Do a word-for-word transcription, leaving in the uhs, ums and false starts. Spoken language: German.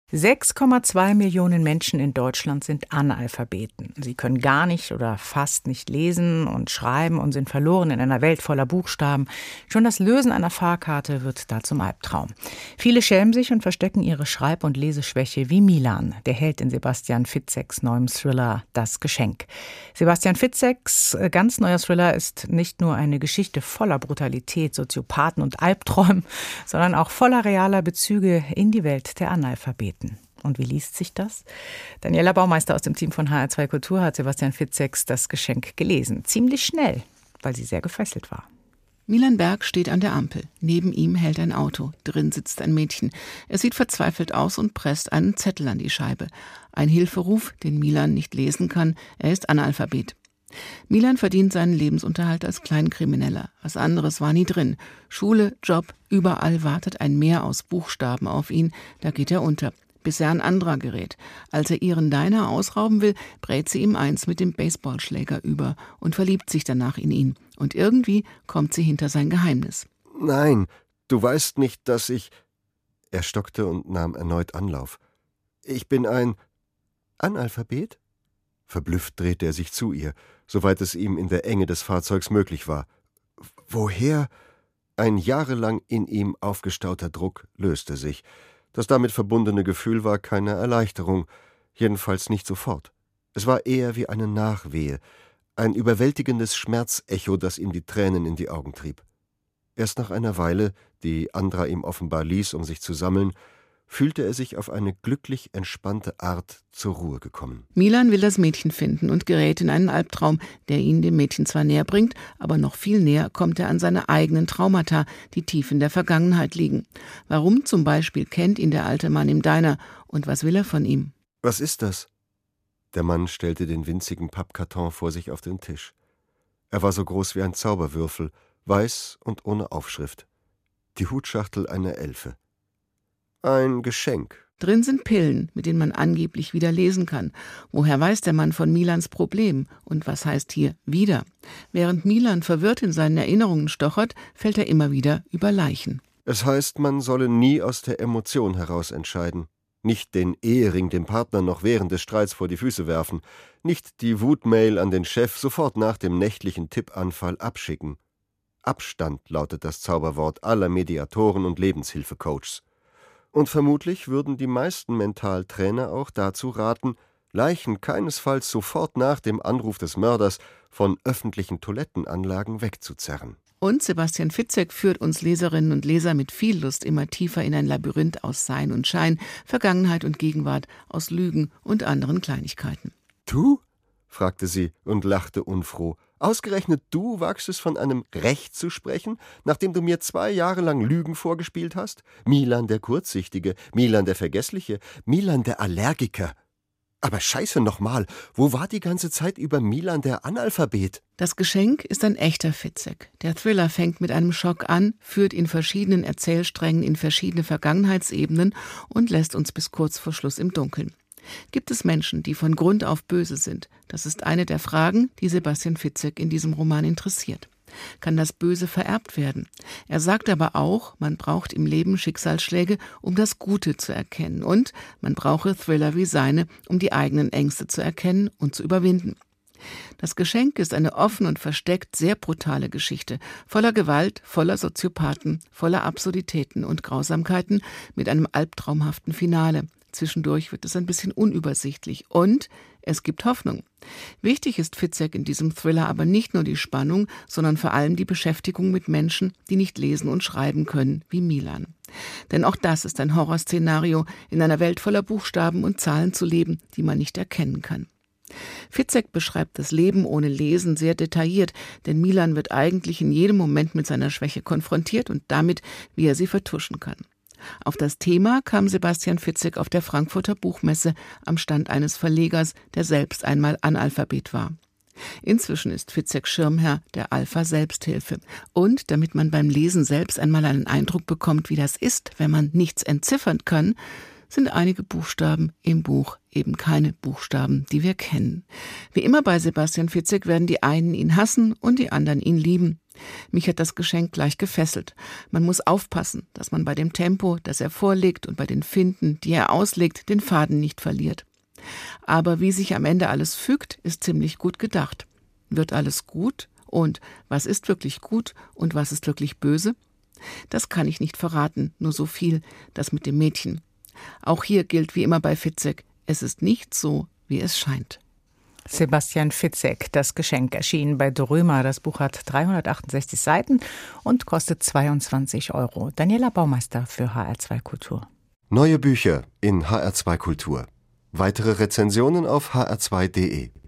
sechs Komma zwei Millionen Menschen in Deutschland sind Analphabeten. Sie können gar nicht oder fast nicht lesen und schreiben und sind verloren in einer Welt voller Buchstaben. Schon das Lösen einer Fahrkarte wird da zum Albtraum. Viele schämen sich und verstecken ihre Schreib- und Leseschwäche wie Milan, der Held in Sebastian Fitzeks neuem Thriller Das Geschenk. Sebastian Fitzeks ganz neuer Thriller ist nicht nur eine Geschichte voller Brutalität, Soziopathen und Albträumen, sondern auch voller realer Bezüge in die Welt der Analphabeten. Und wie liest sich das? Daniela Baumeister aus dem Team von H R zwei Kultur hat Sebastian Fitzeks Das Geschenk gelesen. Ziemlich schnell, weil sie sehr gefesselt war. Milan Berg steht an der Ampel. Neben ihm hält ein Auto. Drin sitzt ein Mädchen. Es sieht verzweifelt aus und presst einen Zettel an die Scheibe. Ein Hilferuf, den Milan nicht lesen kann. Er ist Analphabet. Milan verdient seinen Lebensunterhalt als Kleinkrimineller. Was anderes war nie drin. Schule, Job, überall wartet ein Meer aus Buchstaben auf ihn. Da geht er unter, bis er an anderer gerät. Als er ihren Diner ausrauben will, brät sie ihm eins mit dem Baseballschläger über und verliebt sich danach in ihn. Und irgendwie kommt sie hinter sein Geheimnis. Nein, du weißt nicht, dass ich... Er stockte und nahm erneut Anlauf. Ich bin ein Analphabet? Verblüfft drehte er sich zu ihr, soweit es ihm in der Enge des Fahrzeugs möglich war. Woher? Ein jahrelang in ihm aufgestauter Druck löste sich. Das damit verbundene Gefühl war keine Erleichterung, jedenfalls nicht sofort. Es war eher wie eine Nachwehe, ein überwältigendes Schmerzecho, das ihm die Tränen in die Augen trieb. Erst nach einer Weile, die Andra ihm offenbar ließ, um sich zu sammeln, fühlte er sich auf eine glücklich entspannte Art zur Ruhe gekommen. Milan will das Mädchen finden und gerät in einen Albtraum, der ihn dem Mädchen zwar näher bringt, aber noch viel näher kommt er an seine eigenen Traumata, die tief in der Vergangenheit liegen. Warum zum Beispiel kennt ihn der alte Mann im Diner und was will er von ihm? Was ist das? Der Mann stellte den winzigen Pappkarton vor sich auf den Tisch. Er war so groß wie ein Zauberwürfel, weiß und ohne Aufschrift. Die Hutschachtel einer Elfe. Ein Geschenk. Drin sind Pillen, mit denen man angeblich wieder lesen kann. Woher weiß der Mann von Milans Problem? Und was heißt hier wieder? Während Milan verwirrt in seinen Erinnerungen stochert, fällt er immer wieder über Leichen. Es heißt, man solle nie aus der Emotion heraus entscheiden. Nicht den Ehering dem Partner noch während des Streits vor die Füße werfen. Nicht die Wutmail an den Chef sofort nach dem nächtlichen Tippanfall abschicken. Abstand lautet das Zauberwort aller Mediatoren und Lebenshilfecoaches. Und vermutlich würden die meisten Mentaltrainer auch dazu raten, Leichen keinesfalls sofort nach dem Anruf des Mörders von öffentlichen Toilettenanlagen wegzuzerren. Und Sebastian Fitzek führt uns Leserinnen und Leser mit viel Lust immer tiefer in ein Labyrinth aus Sein und Schein, Vergangenheit und Gegenwart, aus Lügen und anderen Kleinigkeiten. Du? Fragte sie und lachte unfroh. Ausgerechnet du wagst es, von einem Recht zu sprechen, nachdem du mir zwei Jahre lang Lügen vorgespielt hast? Milan der Kurzsichtige, Milan der Vergessliche, Milan der Allergiker. Aber scheiße nochmal, wo war die ganze Zeit über Milan der Analphabet? Das Geschenk ist ein echter Fitzek. Der Thriller fängt mit einem Schock an, führt in verschiedenen Erzählsträngen in verschiedene Vergangenheitsebenen und lässt uns bis kurz vor Schluss im Dunkeln. Gibt es Menschen, die von Grund auf böse sind? Das ist eine der Fragen, die Sebastian Fitzek in diesem Roman interessiert. Kann das Böse vererbt werden? Er sagt aber auch, man braucht im Leben Schicksalsschläge, um das Gute zu erkennen. Und man brauche Thriller wie seine, um die eigenen Ängste zu erkennen und zu überwinden. Das Geschenk ist eine offen und versteckt sehr brutale Geschichte, voller Gewalt, voller Soziopathen, voller Absurditäten und Grausamkeiten mit einem albtraumhaften Finale. Zwischendurch wird es ein bisschen unübersichtlich und es gibt Hoffnung. Wichtig ist Fitzek in diesem Thriller aber nicht nur die Spannung, sondern vor allem die Beschäftigung mit Menschen, die nicht lesen und schreiben können, wie Milan. Denn auch das ist ein Horrorszenario, in einer Welt voller Buchstaben und Zahlen zu leben, die man nicht erkennen kann. Fitzek beschreibt das Leben ohne Lesen sehr detailliert, denn Milan wird eigentlich in jedem Moment mit seiner Schwäche konfrontiert und damit, wie er sie vertuschen kann. Auf das Thema kam Sebastian Fitzek auf der Frankfurter Buchmesse am Stand eines Verlegers, der selbst einmal Analphabet war. Inzwischen ist Fitzek Schirmherr der Alpha Selbsthilfe. Und damit man beim Lesen selbst einmal einen Eindruck bekommt, wie das ist, wenn man nichts entziffern kann, sind einige Buchstaben im Buch eben keine Buchstaben, die wir kennen. Wie immer bei Sebastian Fitzek werden die einen ihn hassen und die anderen ihn lieben. Mich hat das Geschenk gleich gefesselt. Man muss aufpassen, dass man bei dem Tempo, das er vorlegt, und bei den Finden, die er auslegt, den Faden nicht verliert. Aber wie sich am Ende alles fügt, ist ziemlich gut gedacht. Wird alles gut? Und was ist wirklich gut und was ist wirklich böse? Das kann ich nicht verraten, nur so viel, das mit dem Mädchen. Auch hier gilt wie immer bei Fitzek, es ist nicht so, wie es scheint. Sebastian Fitzek, Das Geschenk, erschienen bei Drömer. Das Buch hat dreihundertachtundsechzig Seiten und kostet zweiundzwanzig Euro. Daniela Baumeister für H R zwei Kultur. Neue Bücher in H R zwei Kultur. Weitere Rezensionen auf h r zwei punkt de.